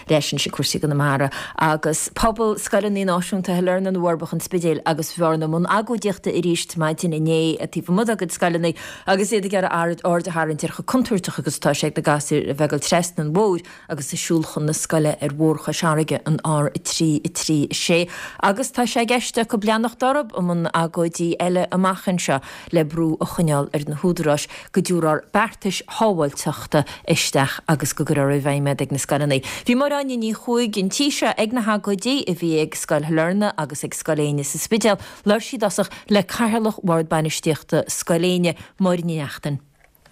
leis an cuasaí gan na mara agus pobl scaile ní náisiúnta learn an bharbach an spidéil agus bhharna mún agóideachta i ríist maidin inné a tí mud agad scailena agus iad gar ard orda háann tícha contúirteach agus tá sé de gasú a bhegal trestan an bóid agus isisiúlchan na scaile bhórcha seaige an ár trí sé. Agus tá sé geiste go bleannach darab am agóidí eile amachchan se le brú a chuneal na húdarás go dúrar bertais hábhailteachta isteach agus go gur bhhaime ag na scailena. Bhí mar aine ní chuig gin tíise ag na hagóidí a bhí ag scail learna agus ag scaléine sa spidéal leir si dasach le cairlach ward bainistíochta scaléine mairníachtain.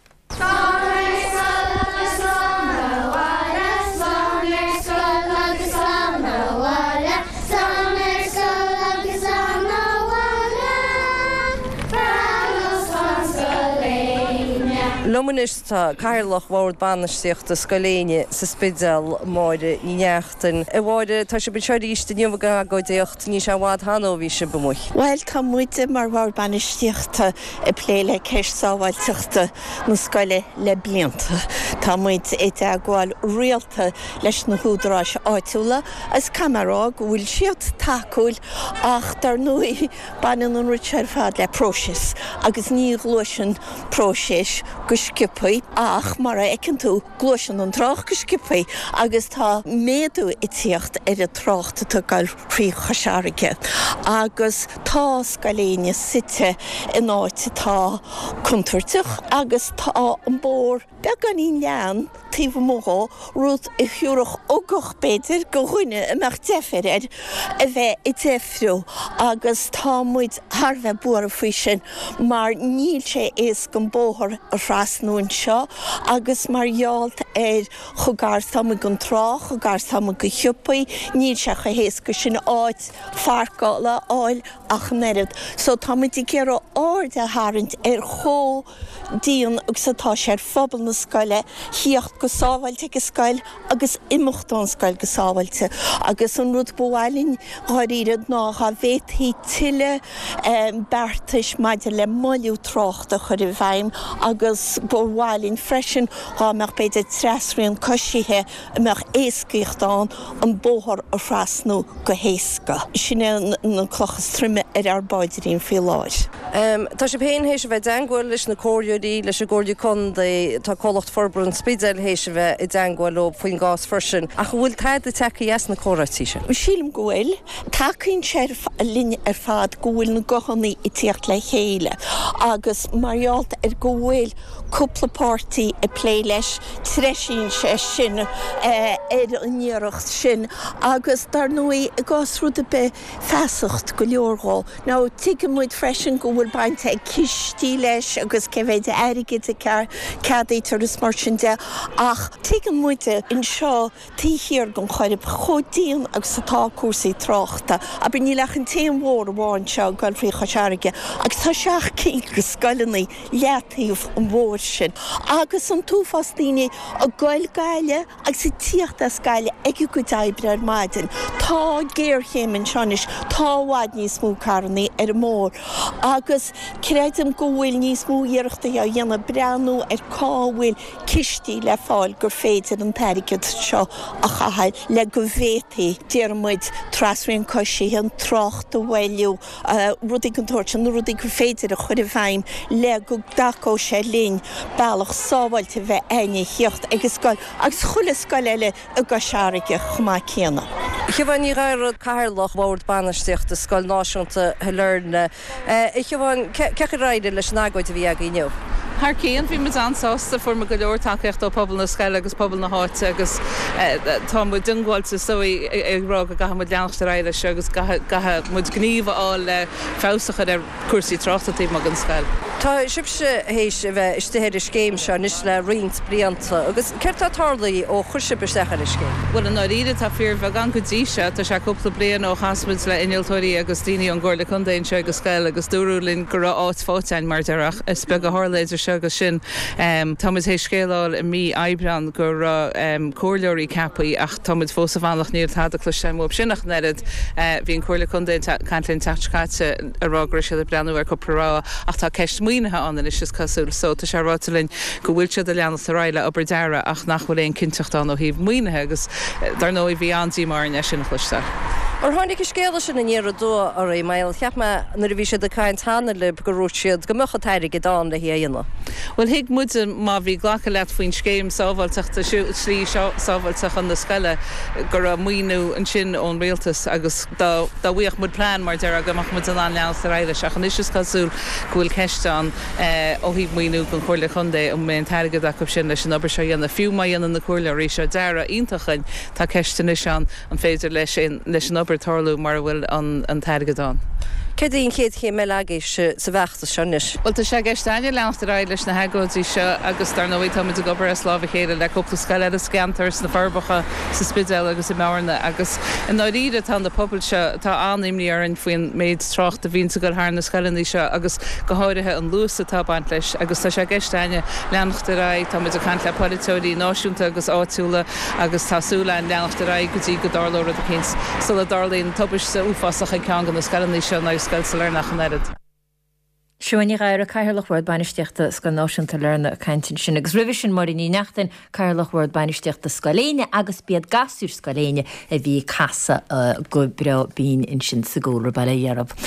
Lomanis tá cairlach bhard bainistíochta scaléine sa spidéal máire níneachtain. I bháide tá sé beseir íste níomh agóidíocht ní se bhád hanóhí se bumuich. Well, tá muide mar bhard bainistíochta i pléile ceist sábhailteachta na scaile le blianta. Tá muid éte agháil rialta leis na húdarás áitiúla as camará bhfuil siad tacúil ach dar nui banan an rutear fad le prósis agus ní glóisin prósis go skipaí ach mar ecinn tú glóisin an trách go skipaí agus tá méadú i tíocht a tráchta tá gáil príomhchasearige agus tá scaléine site in áite tá contúirteach agus tá an bór began í lean tíomh móá rud i thiúrach ógach beidir go chuine amach defirir a bheith i defriú agus tá muid tharbheith buar faoi sin mar níl sé éas go bóthar a frasnún seo agus marghealt chugar sama gon trách, chugar sama go thiúpaí, níl se go héas go sin áit farcála áil ach nerid. So tá muid i gcéar áirde háirint chó díon agus atá sé phobal na scaile híocht go sábhailte go scail agus imimechtán scail go sábhailte agus an rud bhhailinn gáiríad ná a bhétaí tiile bertais maidir le moiliú tráchta chur i bhaim agus bhhailinn freisin meach beidir tresraíon cosíthe meach éascaíochtán an bóthar a frasnú go héasca. Sinne na clochas trimme arbeidirín fí láir. Tá sé péin hééis bheith deanghil leis na cóirí leis a ggóirú chun tá cólacht forbrún spidéil hééis bheith i deanghil ó faoin gás frisin a bhfuil taid a techaías na córatí sin. Sílim gohfuil tacaín sé líne ar fad gohfuil na gohannaí i tíocht le chéile agus marghealt gohfuil cúpla pártaí i plé leis treisín sé sin níoracht sin agus dar nui i gásrúda be feasacht go leorgá. Ná tuige muid freisin go bhfuil bainte ag cistí leis agus cehéide airigid a cadétar is mar sin de ach tuige muide in seo tíhir gon chuirib chodíon agus satá cuasaí tráchta a ní lechan téan mhór bháin seo gáil príomhchasearige agus tá seach cí go scailinaí leataíomh an mhór sin agus an túfastíine a gáil gaile agus i tíocht a scaile ag go daibre ar maidin. Tá géirchéimeann seanis tá bhaid níos mó carnaí ar mór agus creidem go bhfuil níos mó dhearachta a dhéanana breanú ar cáhfuil cistí le fáil gur féidir an tairigid seo a chahail le go bhétaí dearmuid trasraíon cosí an trácht a bhhailiú rudí an tuairt an rudí gur féidir a chuir bhaim le go dacó sé lín bailach sábhailte bheith aine hiocht agus chula scail eile a gasearige chumá céanna. Bhain ní rairad cairlach bhard bainistíochta scail náisiúnta learna. Bhain cecha raide leis nágóid a bhí ag inniu. Har céan bhí mu ansásta forma go leor takeíocht ó pobl na scaile agus pobl na háite agus tá mu dungháilte soí agrá a gaha mu leanachta raile se agus gaha mu gníomh á le fésacha ar cuasaí tráchtaí mag an scail. Tá sibse hééis a bheith istéir céim se níos le riint blianta agus ceirtá tarlaí ó chuirse bestechar is céim. Bhfuil an áíide tá fear bheith gan go ddíise tá se cúpla blian ó hasmuid le iniltóirí agus daoine an ggóir le chundaon se agus scail agus dúrúlinn gur áit fátein mar deach is be go háléidir agus sin Thomas hééis scéáil i mí Aibreán gur cóirleoirí capaí ach Thomas fósa bhanach níor táda chlu sem op sinnach nerid hín cuairla chundaon cantlinn tachtcáte a rágra se le breanú ar coppará ach tá ceist muo muoinethe an is cosúil so tá sé rátalinn go bhfuil siad a leanana sa ráile ab deire ach nachfuil éon cinteachán ó híh muoinethe agus dar nó i bhí antí mar in sin chluiste. Or tháinig is scéala sin in éar dó ar é mail cheap me nar bhí siad a caiint hána lib go rút siad go mucha teirí go dáin le héana. Well hiag muide má bhí ghlacha leat faoin scéim sábhailteachta slí sábhailteach an na scaile gur a muoinú an sin ón réaltas agus dá bhuioch mud plán mar dear agamach mu an leanana sa ráile seach an is cosúil gohfuil ceistán ó híh muoinú gon chuirla chundé ó mé teige a sin leis an obair se dhéanana fiú mai dhéanana na cuairla rí se deara iontachain tá ceistena an féidir leis an obair tarlú mar bhfuil an teige dáin. Cé dtíon chéad ché me agéis sa bhechtta seis? Well tá sé geisteine leanachta ráid leis na hegóidí seo agus tar nóí tá go gobar a sláh chéile le cúpla scaile a scantars na farbacha sa spidéil agus i mena agus in áíide tá na pobl se tá aníimní ar an faoin méid trocht a bhín go thna scalaní seo agus go háirithe an luúsa tábaint leis agus tá sé geisteine leanachta ráid tá a cant le politóí náisiúnta agus áitiúla agus tásúla an leanachta ráid gotí go dálóra a cins so a darlíonn tubis sa úfásach an cean na scalaní seo ná scail sa learnach an erid. Siúnig ar a cairlachhhard bainisteachta sco náisiúnta lena a caiintin sin agus rivisin mar in í nachtain cairlachhhard bainisteachta scoléine agus bead gasúr scoléine a bhí casa go bre bín in sin sa gúra bailile dhearab.